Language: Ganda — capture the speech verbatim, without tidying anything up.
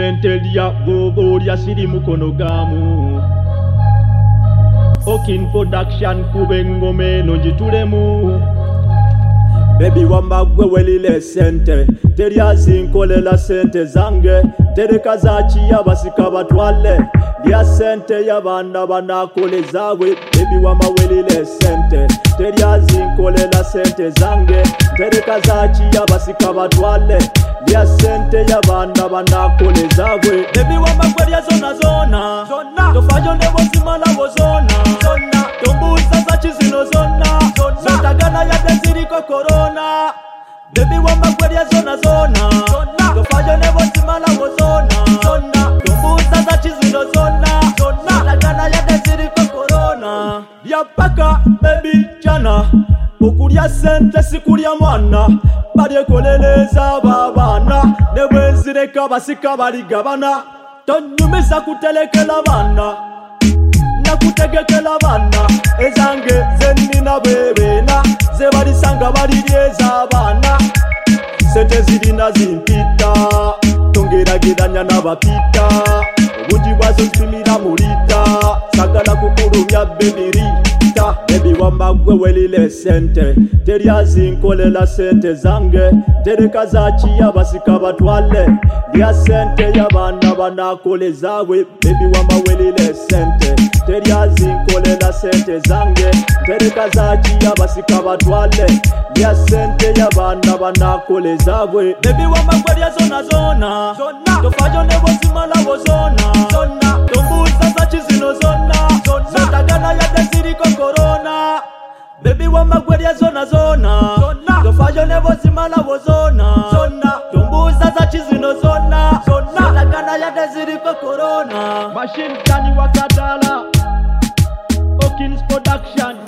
sente lya gobo lya siri mukono gamu. Okin production kube ngoma eno gitulemu. Baby wamba gwe welile sente teryazi nkolela sente zange tereka zachi yabasika batwale lya sente yabanda banakolezabwe. Baby wamba welile sente teryazi nkolela sente zange tereka zachi yabasika batwale lya sente yabanda banakolezabwe. Baby wamba gwe lya zona zona zona tofajo nebo simala bozona zona tombuza zachi zino zona zotagana ya desiriko corona. Baby wamba kwelia zona zona zona tofajo nebo simala wozona zona tombuza za chizino zona zona zotagana ya desiriko corona. Lya paka baby chana okulya sente sikulya mwana balyekoleleza babana nebwenzireka basika baligabana tonyumiza kutelekela bana nakutegekela bana ezange zenina bebena zebalisanga balilyeza bana sente zirina zimpita tongerageranya n'abapita obungi bwazo zipimira mulita sagala kukulumya bebirita. Baby wamba gwe welile sente teryazi nkolela sente zange tereka zachi yabasika batwale lya sente yabana banakolezabwe. Baby wamba welile sente teryazi nkolela sente zange tereka zachi yabasika batwale lya sente yabana banakolezabwe. Baby wamba gwe lya zona zona zona tofajo nebo simala bozona zona tombuza zachi zino zona zotagana ya desiriko corona. Baby wamba gwe lya zona zona zona tofajo nebo simala bozona zona tombuza zachi zino zona zotagana ya desiriko corona. Machine tani wakadala Okins production.